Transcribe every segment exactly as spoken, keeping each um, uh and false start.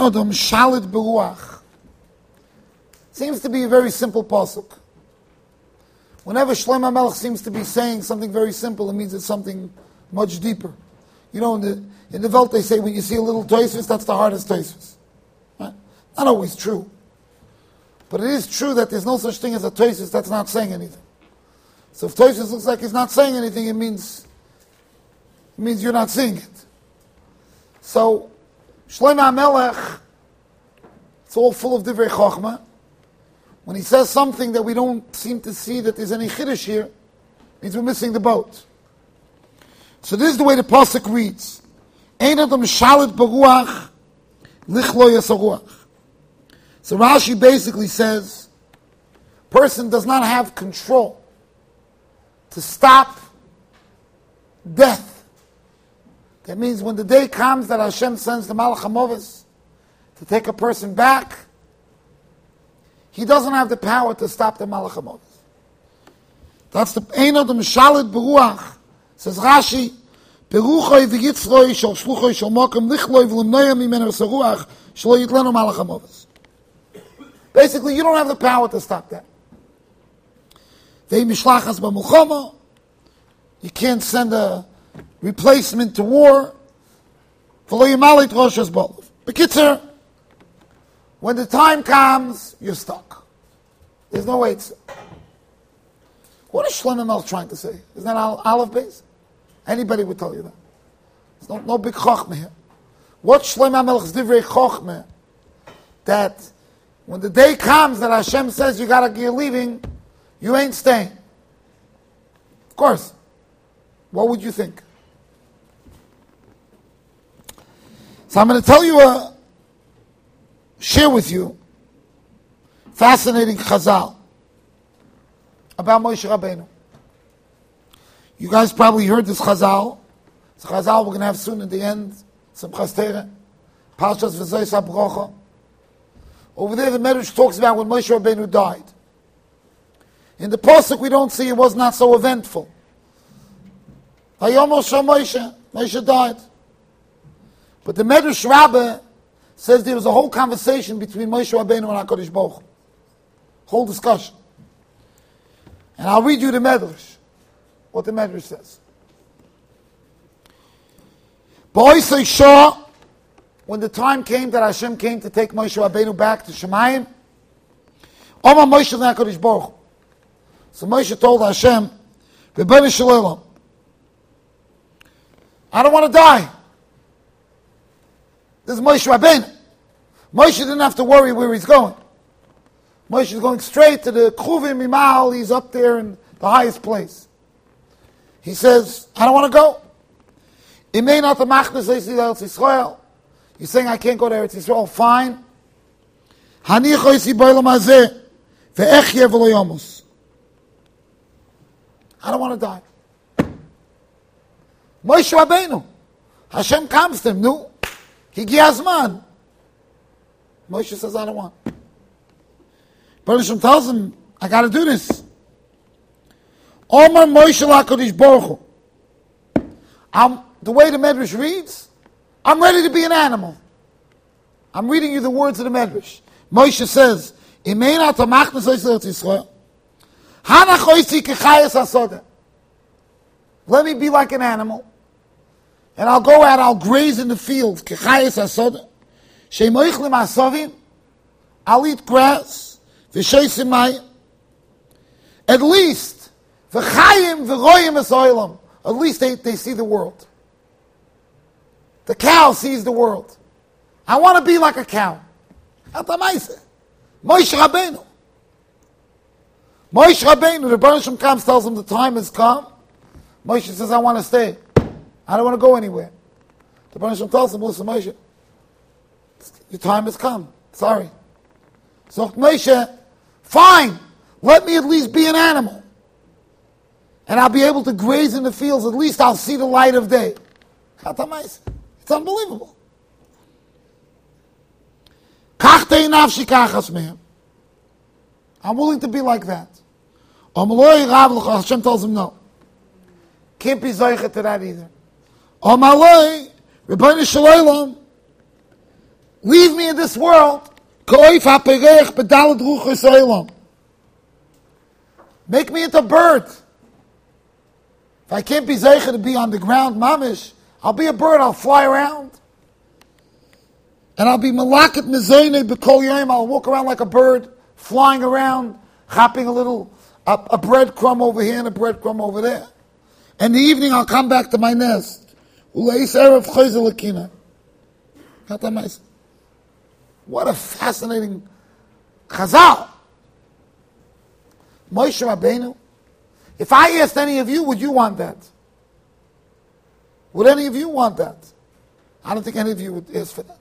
Adam shalit beruach. Seems to be a very simple pasuk. Whenever Shlomo HaMelech seems to be saying something very simple, it means it's something much deeper. You know, in the in the Welt they say when you see a little Tosfos, that's the hardest Tosfos. Right? Not always true. But it is true that there's no such thing as a Tosfos that's not saying anything. So if Tosfos looks like he's not saying anything, it means it means you're not seeing it. So Shlomo HaMelech, it's all full of divrei chokhmah. When he says something that we don't seem to see that there's any chiddush here, it means we're missing the boat. So this is the way the pasuk reads: Ein adam shalit beruach lichlo yasaruach. So Rashi basically says, person does not have control to stop death. That means when the day comes that Hashem sends the Malach HaMoves to take a person back, he doesn't have the power to stop the Malach HaMoves. That's the Ein Adam Shalit Beruach. Says Rashi, Beruchoi v'yitzroi shal shluchoi shal mokem lichloi v'limnoya mimenu saruach shlo yitlenu Malach HaMoves. Basically, you don't have the power to stop that. Ve'im mishlachas b'mulchama. You can't send a replacement to war. V'lo yimalit roshas bolov. B'kitzer, when the time comes, you're stuck. There's no way to. What is Shlomo HaMelech trying to say? Isn't that Aleph base? Anybody would tell you that. There's no, no big chokhmah here. What Shlomo HaMelech's divrei chokhmah, that when the day comes that Hashem says you gotta, you're leaving, you ain't staying. Of course. What would you think? So I'm going to tell you a, share with you, fascinating chazal about Moshe Rabbeinu. You guys probably heard this chazal. It's a chazal we're going to have soon at the end. Simchas Torah, Parshas V'Zois HaBrocha. Over there, the Medrash talks about when Moshe Rabbeinu died. In the pasuk, we don't see it was not so eventful. Vayomer Shel Moshe, Moshe died. But the Medrash Rabbah says there was a whole conversation between Moshe Rabbeinu and HaKadosh Baruch Hu. Whole discussion. And I'll read you the Medrash, what the Medrash says. Ba'osei Shah, when the time came that Hashem came to take Moshe Rabbeinu back to Shemayim, Omar Moshe HaKadosh Baruch Hu. So Moshe told Hashem, Rebbeinu Shalom, I don't want to die. This is Moshe Rabbeinu. Moshe didn't have to worry where he's going. Moshe is going straight to the Kruvim Mimal. He's up there in the highest place. He says, I don't want to go. It may not the Machnas Eretz Yisrael. You're saying I can't go to Eretz Yisrael. Fine. Hanicho isi b'olam hazeh ve'echye v'lo yomus. I don't want to die. Moshe Rabbeinu. Hashem comes to him. No. Higi Azman. Moshe says, I don't want. But Hashem tells him, I got to do this. Omar Moshe HaKadosh Baruch Hu. I'm, the way the Medrash reads, I'm ready to be an animal. I'm reading you the words of the Medrash. Moshe says, Imein atamachnas Eretz Yisrael. Hanach oisi kechayes hasoda. Let me be like an animal. And I'll go out, I'll graze in the fields. Kechayes hasoda. Shemoichlim asovim. I'll eat grass. V'sheisim mayim. At least, v'chayim v'royim esoilam. At least they, they see the world. The cow sees the world. I want to be like a cow. Moshe Rabbeinu. Moshe Rabbeinu, the Baruch Shem comes, tells him the time has come. Moshe says, I want to stay. I don't want to go anywhere. The Baruch Shem tells him, listen, Moshe, your time has come. Sorry. So Moshe, fine. Let me at least be an animal. And I'll be able to graze in the fields. At least I'll see the light of day. It's unbelievable. I'm willing to be like that. Hashem tells him no. Can't be zeicha to that either. Rebbeinu Shalom. leave me in this world. Make me into a bird. If I can't be zeicher to be on the ground, mamish, I'll be a bird, I'll fly around. And I'll be malakat mezayne b'kol yom, I'll walk around like a bird, flying around, hopping a little, a, a breadcrumb over here and a breadcrumb over there. And in the evening I'll come back to my nest. What a fascinating chazal. Moshe Rabbeinu, if I asked any of you, would you want that? Would any of you want that? I don't think any of you would ask for that.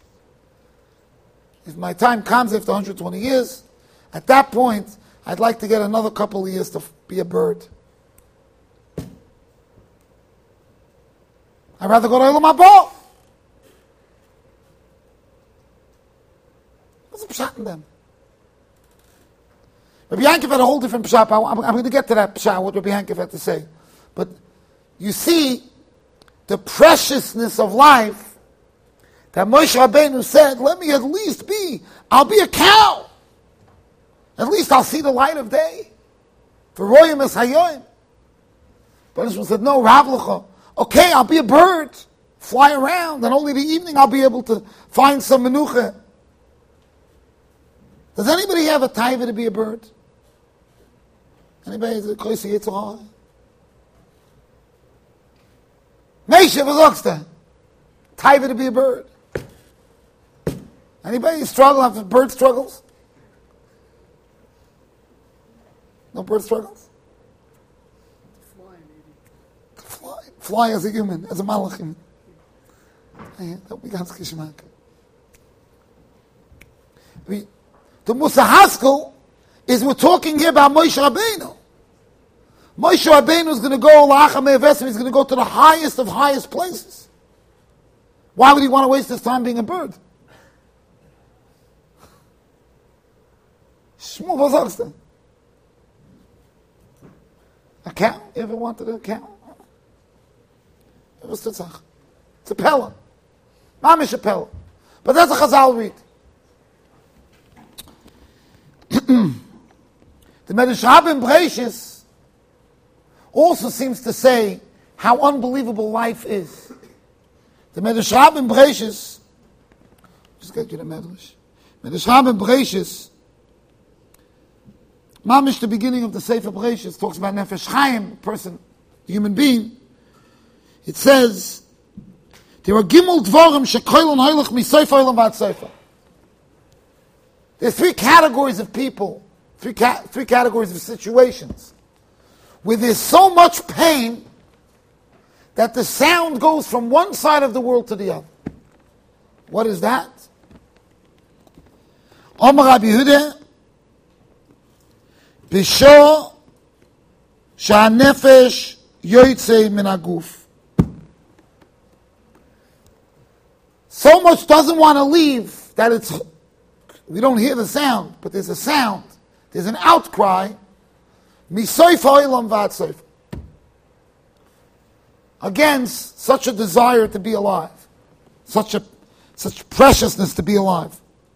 If my time comes after one hundred twenty years, at that point, I'd like to get another couple of years to be a bird. I'd rather go to Olam Haba. What's the pshat in them? Rabbi Yankov had a whole different pshat. I'm, I'm going to get to that pshat, what Rabbi Yankov had to say. But you see the preciousness of life that Moshe Rabbeinu said, let me at least be, I'll be a cow. At least I'll see the light of day. For Royim es Hayoim. But Israel said, no, Rav Lecha. Okay, I'll be a bird. Fly around, and only the evening I'll be able to find some menucha. Does anybody have a taiva to be a bird? Anybody has a koisi yitzhar? Meisha v'zoksta. Taiva to be a bird. Anybody struggle after bird struggles? No bird struggles? Fly, maybe. Fly. Fly as a human, as a malachim. That would be ganz geschmack. We, the Musa Haskell is we're talking here about Moshe Rabbeinu. Moshe Rabbeinu is going to go, he's going to go to the highest of highest places. Why would he want to waste his time being a bird? Shmuel, was sagst du? A cow? You ever wanted a cow? It was tzach. It's a pella. Mamish a pella. But that's a Chazal read. The Medrash Rabbim Breishis also seems to say how unbelievable life is. The Medrash Rabbim Breishis, just get you the Medrash. Medrash Rabbim Breishis, Mamish, the beginning of the Sefer Breishis, talks about Nefesh Chaim, person, human being. It says, there are gimel dvarim shekoilon hoilach misayfa olam vad sayfa. There are three categories of people, three, ca- three categories of situations, where there's so much pain that the sound goes from one side of the world to the other. What is that? Omar Rabbi Yehuda, Bisho Sha'nefesh Yoytzei Min Haguf. So much doesn't want to leave that it's, we don't hear the sound, but there's a sound, there's an outcry, Misoifa Olam Vad Soifa, against such a desire to be alive, such a such preciousness to be alive.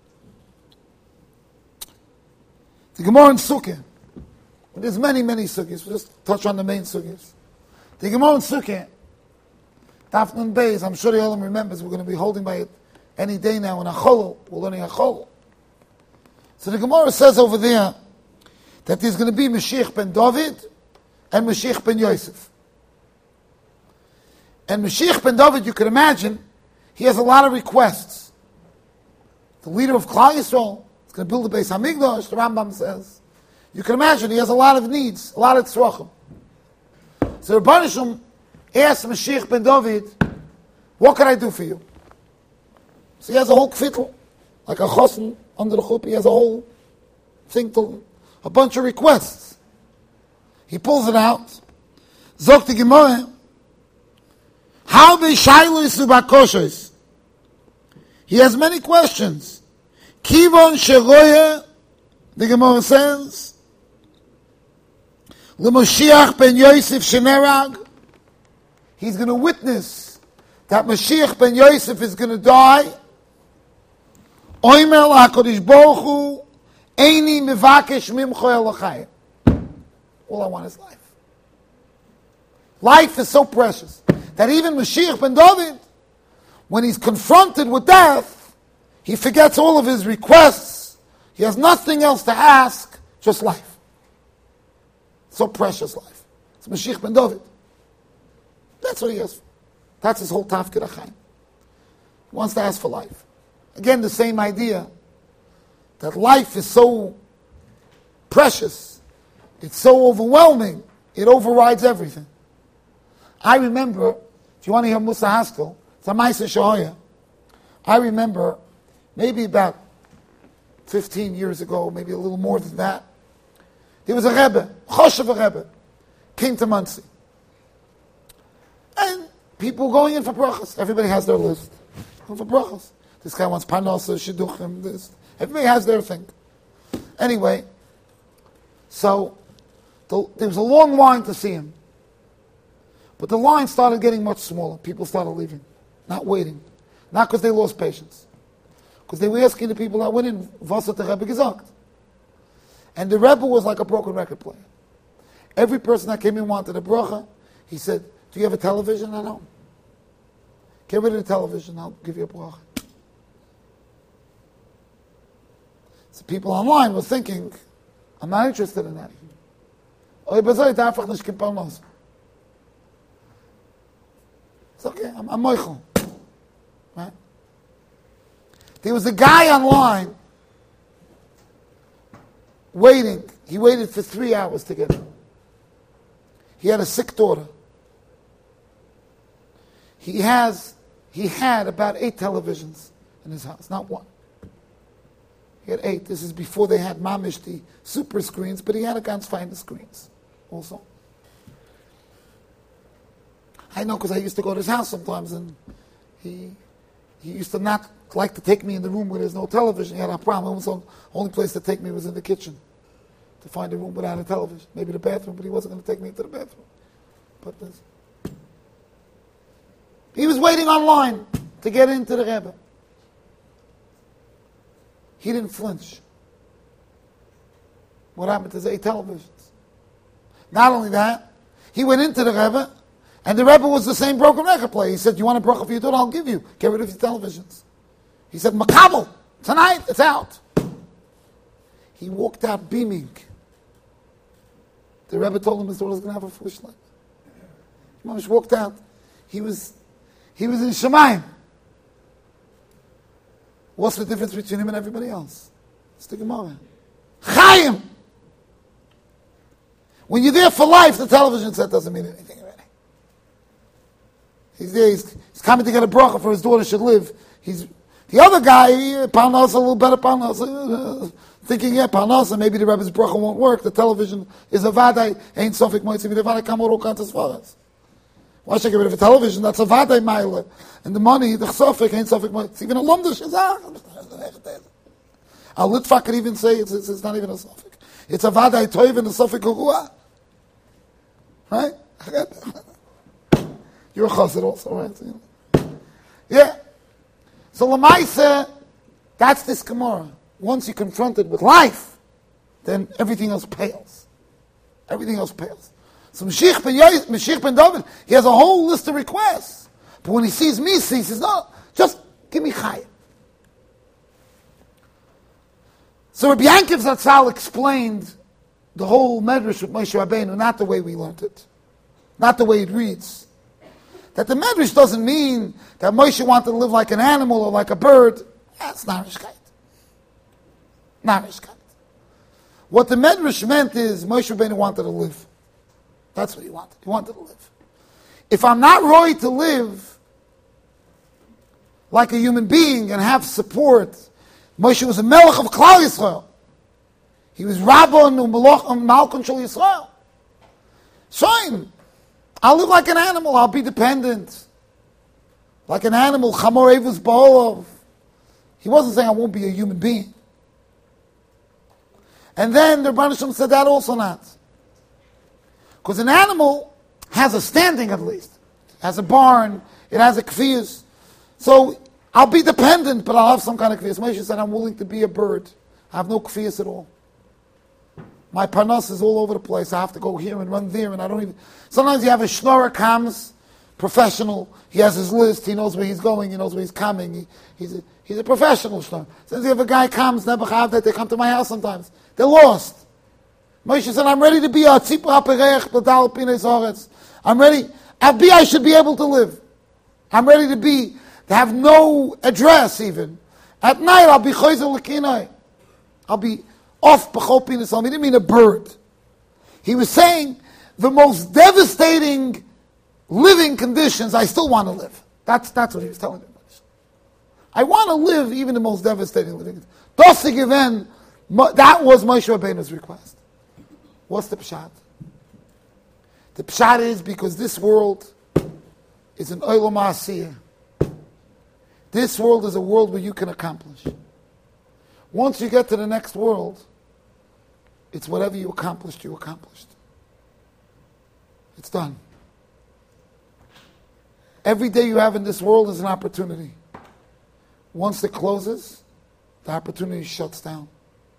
The Gemara in Sukkah, there's many, many Sukkahs, we'll just touch on the main Sukkahs. The Gemara in Sukkah, Daf Nun Beis, I'm sure the Olam remembers, we're going to be holding by it any day now in Acholol, we're learning Acholol. So the Gemara says over there that there's going to be Mashiach ben David and Mashiach ben Yosef. And Mashiach ben David, you can imagine, he has a lot of requests. The leader of Klal Yisrael is going to build a Beis Hamikdash, the Rambam says. You can imagine he has a lot of needs, a lot of tzrachim. So Rebbeinu Shalom asked Mashiach ben David, what can I do for you? So he has a whole kfitl, like a chosn under the chuppah, he has a whole thing, to, a bunch of requests. He pulls it out. Zok the Gemara, how be shailos ubakoshos? He has many questions. Kivon sheroye, the Gemara says, LeMoshiach ben Yosef shenerag, he's going to witness that Mashiach ben Yosef is going to die. Oimer l'HaKadosh Baruch Hu, Eini mevakesh mimcha elachayim. All I want is life. Life is so precious that even Mashiach ben David, when he's confronted with death, he forgets all of his requests. He has nothing else to ask, just life. So precious life. It's Mashiach ben David. That's what he has. That's his whole tafkid achayim. He wants to ask for life. Again, the same idea that life is so precious, it's so overwhelming, it overrides everything. I remember, if you want to hear Musa Haskell, it's a Maisa Shahoya. I remember, maybe about fifteen years ago, maybe a little more than that, there was a Rebbe, Choshev Rebbe, came to Muncie. And people going in for brachas. Everybody has their list. Going for brachas. This guy wants parnasa, shidduchim, this. Everybody has their thing. Anyway, so the, there was a long line to see him. But the line started getting much smaller. People started leaving, not waiting. Not because they lost patience. Because they were asking the people that went in, was hat der Rebbe gesagt? And the Rebbe was like a broken record player. Every person that came in wanted a bracha. He said, do you have a television at home? Get rid of the television, I'll give you a bracha. So people online were thinking, I'm not interested in that. It's okay, I'm, I'm moichel. Right? There was a guy online waiting. He waited for three hours to get in. He had a sick daughter. He has, he had about eight televisions in his house, not one. He had eight. This is before they had mamish, the super screens, but he had a ganz fine screens also. I know because I used to go to his house sometimes, and he he used to not like to take me in the room where there's no television. He had a problem. The only place to take me was in the kitchen, to find a room without a television. Maybe the bathroom, but he wasn't going to take me into the bathroom. But this. He was waiting online to get into the Rebbe. He didn't flinch. What happened to his eight televisions? Not only that, he went into the Rebbe, and the Rebbe was the same broken record player. He said, you want a bracha for your daughter? I'll give you. Get rid of your televisions. He said, Makabel, tonight, it's out. He walked out beaming. The Rebbe told him his daughter's going to have a foolish life. He just walked out. He was, he was in Shemayim. What's the difference between him and everybody else? It's the Gemara. Chaim! When you're there for life, the television set doesn't mean anything already. He's there, he's, he's coming to get a bracha for his daughter should live. He's the other guy, Parnasa, a little better Parnasa, uh, thinking, yeah, Parnasa, maybe the Rebbe's bracha won't work. The television is a vaday, ain't sofik moitzi, the vaday kamor all kinds of svaras. Why should I get rid of a television? That's a vaday mile. And the money, the sofik, ain't sofik moitzi. Even a lomdish is ah. A Litva could even say it's, it's, it's not even a sofik. It's a vaday toiv and a sofik gurua. Right? You're a chassid also, right? Yeah. So Lamaisa, that's this Gemara. Once you're confronted with life, then everything else pales. Everything else pales. So Mashiach ben, Mashiach ben David, he has a whole list of requests. But when he sees me, he says, no, just give me chayim. So Rabbi Yankiv Zatzal explained the whole Medrash with Moshe Rabbeinu, not the way we learned it. Not the way it reads. That the Medrash doesn't mean that Moshe wanted to live like an animal or like a bird. That's narishkeit. Narishkeit. What the Medrash meant is Moshe Rabbeinu wanted to live. That's what he wanted. He wanted to live. If I'm not right to live like a human being and have support, Moshe was a melech of Klal Yisrael. He was Rabbon and Malkon Shel Yisrael. Shoin. I'll live like an animal. I'll be dependent. Like an animal. Chamor Evus Ba'olov. He wasn't saying I won't be a human being. And then the Rebbeinu Shalom said that also not. Because an animal has a standing at least. It has a barn. It has a kfiyas. So I'll be dependent, but I'll have some kind of kfiyas. Moshe said, I'm willing to be a bird. I have no kfiyas at all. My parnas is all over the place. I have to go here and run there, and I don't even... Sometimes you have a schnorrer comes, professional. He has his list. He knows where he's going. He knows where he's coming. He, he's, a, he's a professional schnorrer. Since you have a guy comes, Nebuchadnezzar, they come to my house sometimes. They're lost. Moshe said, I'm ready to be a tzipra perech b'dal pinei zoretz. I'm ready. Abi, I should be able to live. I'm ready to be, to have no address even. At night, I'll be choizer l'kinai. I'll be off b'chol pinei zoretz. He didn't mean a bird. He was saying, the most devastating living conditions, I still want to live. That's, that's what he was telling me. I want to live even the most devastating living conditions. That was Moshe Rabbeinu's request. What's the pshat? The pshat is because this world is an olam asiyah. This world is a world where you can accomplish. Once you get to the next world, it's whatever you accomplished, you accomplished. It's done. Every day you have in this world is an opportunity. Once it closes, the opportunity shuts down.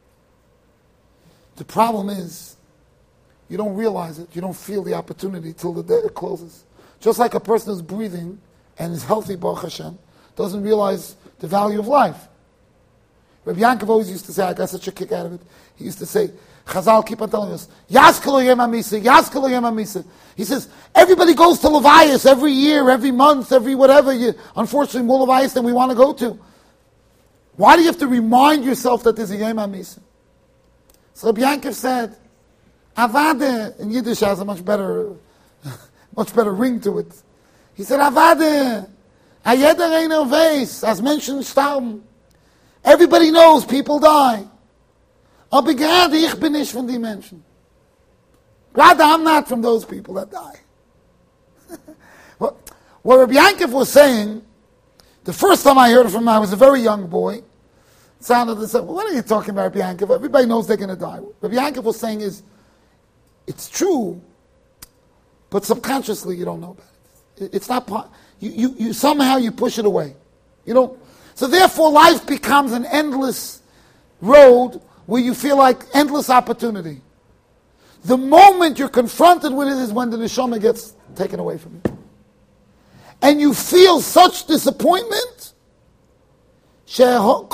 The problem is, you don't realize it, you don't feel the opportunity till the day it closes. Just like a person who's breathing and is healthy, Baruch Hashem, doesn't realize the value of life. Rabbi Yankov always used to say, I got such a kick out of it, he used to say, Chazal keep on telling us, Yaskalo Yem HaMisa, Yaskalo Yem HaMisa. He says, everybody goes to Levias every year, every month, every whatever. You, unfortunately, more Levias than we want to go to. Why do you have to remind yourself that there's a Yem HaMisa? So Rabbi Yankov said, Avade, in Yiddish has a much better, much better ring to it. He said, Avade, Ayeder Einer Veis, as mentioned, Staum. Everybody knows people die. Aber gerade ich bin nicht von die Menschen. Gerade I'm not from those people that die. What, what Rabbi Yankov was saying, the first time I heard it from him, I was a very young boy. It sounded like, well, what are you talking about, Rabbi Yankov? Everybody knows they're going to die. Rabbi Yankov was saying is, it's true, but subconsciously you don't know about it. It's not part, you, you, you somehow you push it away. You don't. So therefore life becomes an endless road where you feel like endless opportunity. The moment you're confronted with it is when the neshama gets taken away from you. And you feel such disappointment. The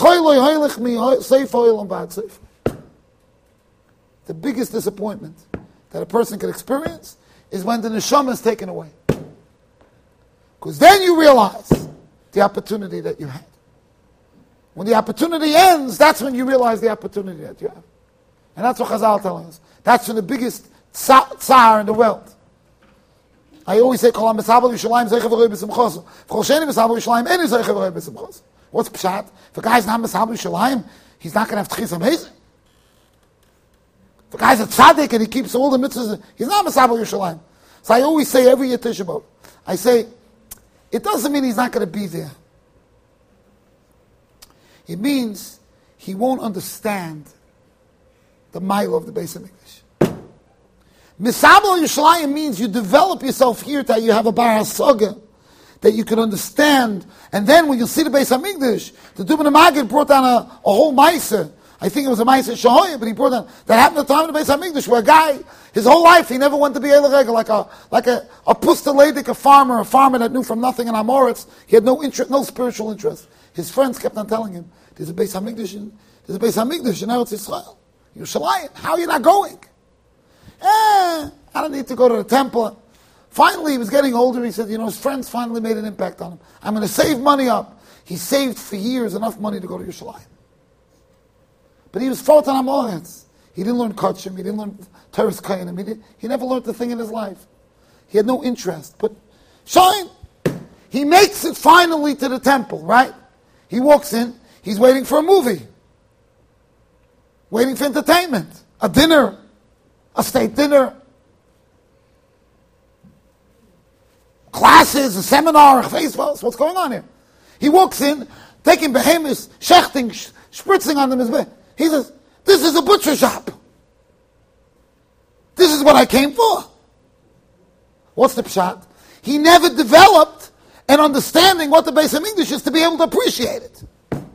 biggest disappointment that a person can experience is when the neshama is taken away. Because then you realize the opportunity that you had. When the opportunity ends, that's when you realize the opportunity that you have. And that's what Chazal telling us. That's when the biggest tsar in the world. I always say, Kol HaMesabel Yushalayim Zeicha V'roi B'Simchos. V'chol Sheni Mesabel Yushalayim Eni Zeicha V'roi B'Simchos. What's Pshat? If a guy's not Mesabel Yushalayim, he's not going to have Tchis HaMezeh. If a guy's a tzaddik and he keeps all the mitzvahs, he's not Mesabel Yushalayim. So I always say every year Tisha B'Av, I say, it doesn't mean he's not going to be there. It means he won't understand the mile of the Beis HaMikdash. Misabel Yerushalayim means you develop yourself here that you have a bar hasaga, that you can understand. And then when you see the Beis HaMikdash, the Dubin HaMagid brought down a, a whole Maisa. I think it was a Maisa Shahoya, but he brought down, that happened at the time of the Beis HaMikdash, where a guy, his whole life, he never went to be Eil Regel, like a, like a, a Pustaledik, a farmer, a farmer that knew from nothing in Amoritz. He had no interest, no spiritual interest. His friends kept on telling him, there's a Beis HaMikdash in, there's a Beis HaMikdash in Eretz Yisrael. Yerushalayim, how are you not going? Eh, I don't need to go to the temple. Finally, he was getting older. He said, you know, his friends finally made an impact on him. I'm going to save money up. He saved for years enough money to go to Yerushalayim. But he was fought on Amoritz. He didn't learn Kachim. He didn't learn Teres Kainim. He, didn't, he never learned the thing in his life. He had no interest. But shine. He makes it finally to the temple, right? He walks in. He's waiting for a movie. Waiting for entertainment. A dinner. A state dinner. Classes, a seminar, a Facebook. What's going on here? He walks in, taking behemoths, shechting, spritzing on them his bed. He says, this is a butcher shop. This is what I came for. What's the pshat? He never developed and understanding what the Beis HaMikdash is to be able to appreciate it.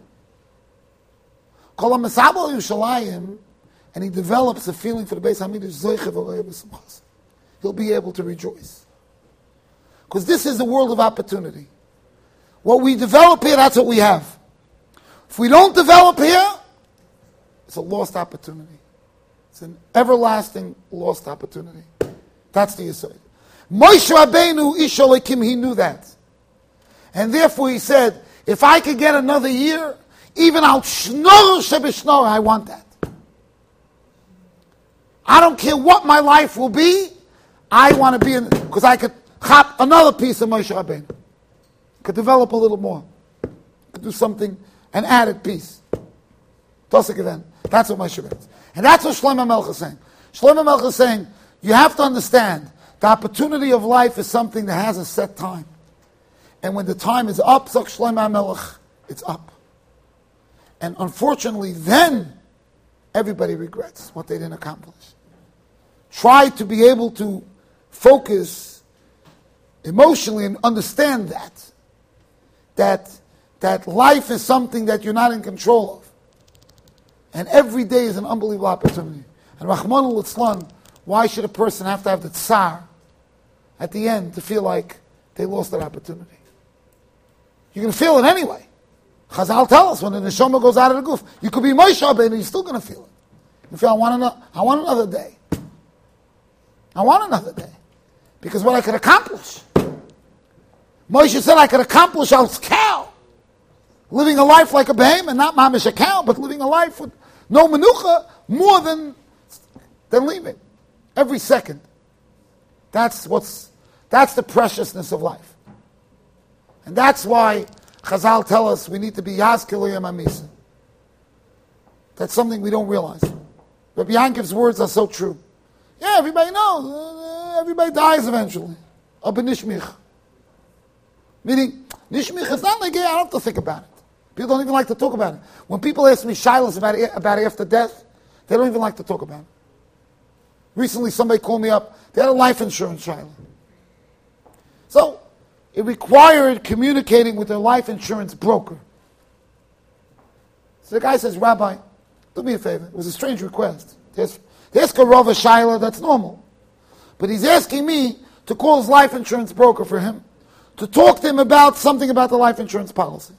Kol HaMesabel Yerushalayim, and he develops a feeling for the Beis HaMikdash, he'll be able to rejoice. Because this is the world of opportunity. What we develop here, that's what we have. If we don't develop here, it's a lost opportunity. It's an everlasting lost opportunity. That's the Yisod. Moshe Rabbeinu, Ish Elokim, he knew that. And therefore he said, if I could get another year, even al shnor shebeshnor, I want that. I don't care what my life will be, I want to be in, because I could chop another piece of Moshe Rabbeinu. Could develop a little more. Could do something, an added piece. Tosik then. That's what Moshe Rabbeinu is. And that's what Shlomo Melech is saying. Shlomo Melech is saying, you have to understand, the opportunity of life is something that has a set time. And when the time is up, Zok Shlomo Melech, it's up. And unfortunately, then, everybody regrets what they didn't accomplish. Try to be able to focus emotionally and understand that. That, that life is something that you're not in control of. And every day is an unbelievable opportunity. And Rahman al-Itzlan, why should a person have to have the tsar at the end to feel like they lost that opportunity? You're going to feel it anyway. Chazal tell us when the neshama goes out of the goof, you could be Moshe Rabbeinu, you're still going to feel it. You feel, I want, another, I want another day. I want another day. Because what I could accomplish. Moshe said I could accomplish als cow. Living a life like a behemoth, not mamish a cow, but living a life with no menucha, more than, than leaving. Every second. That's what's, that's the preciousness of life. And that's why Chazal tell us we need to be Yazkil Yom HaMisa. That's something we don't realize. Rabbi Yankov's words are so true. Yeah, everybody knows. Uh, everybody dies eventually. Aber nishmich. Meaning, nishmich is not like, yeah, I don't have to think about it. People don't even like to talk about it. When people ask me shilas about, about after death, they don't even like to talk about it. Recently, somebody called me up. They had a life insurance shilah. So, it required communicating with their life insurance broker. So the guy says, Rabbi, do me a favor. It was a strange request. There's, there's a Rav Shaila, that's normal. But he's asking me to call his life insurance broker for him, to talk to him about something about the life insurance policy.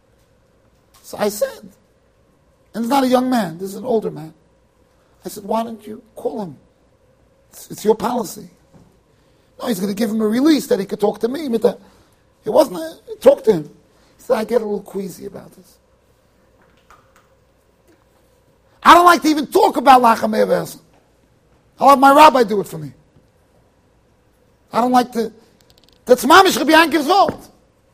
So I said, and it's not a young man, this is an older man. I said, why don't you call him? It's, it's your policy. No, he's going to give him a release that he could talk to me. It wasn't, a, talk to him. He said, I get a little queasy about this. I don't like to even talk about Lachamei V'Esel. I'll have my rabbi do it for me. I don't like to, that's Mamish Rabbi Yankov's fault.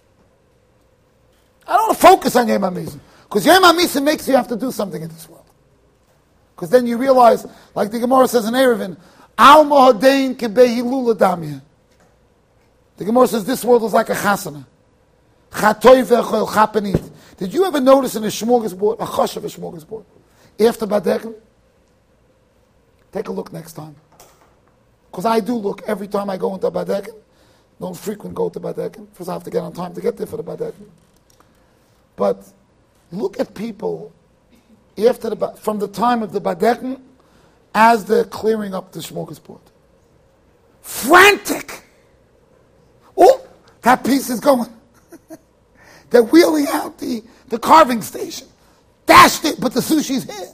I don't want to focus on Yom HaMisa. Because Yom HaMisa makes you have to do something in this world. Because then you realize, like the Gemara says in Erevin, Al Mohadein Kebehi Lula Damya. The Gemara says this world is like a chasana. Chatoy v'echol chapenit. Did you ever notice in a smorgasbord, a chosh of a smorgasbord, after Badekin? Take a look next time. Because I do look every time I go into Badekin. Don't frequent go to Badekin. First I have to get on time to get there for the Badekin. But look at people after the, from the time of the Badekin as they're clearing up the smorgasbord. Frantic! Oh, that piece is going. They're wheeling out the, the carving station. Dashed it, but the sushi's here.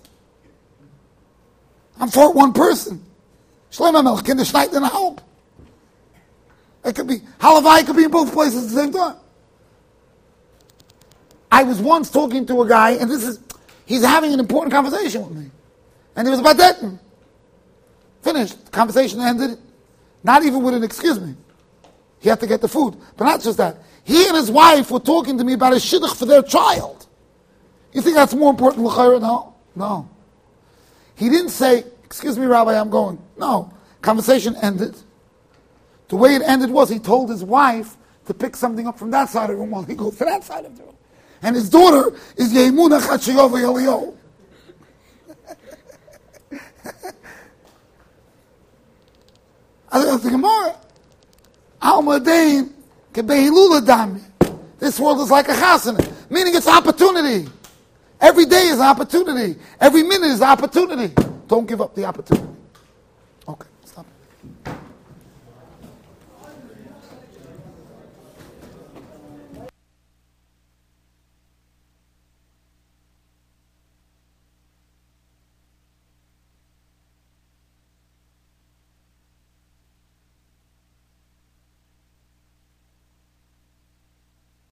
I'm for one person. Shlomo Melech, can the Schneidler help? It could be, Halavai could be in both places at the same time. I was once talking to a guy, and this is, he's having an important conversation with me. And it was about that. Finished. The conversation ended, not even with an excuse me. He had to get the food. But not just that. He and his wife were talking to me about a shidduch for their child. You think that's more important? No. No. He didn't say, excuse me, Rabbi, I'm going. No. Conversation ended. The way it ended was he told his wife to pick something up from that side of the room while he goes to that side of the room. And his daughter is Yemuna Chachiyova Yelio. I said, the Gemara, Al Madain, Kebehilula dami. This world is like a chasana, meaning it's opportunity. Every day is an opportunity. Every minute is an opportunity. Don't give up the opportunity. Okay, stop.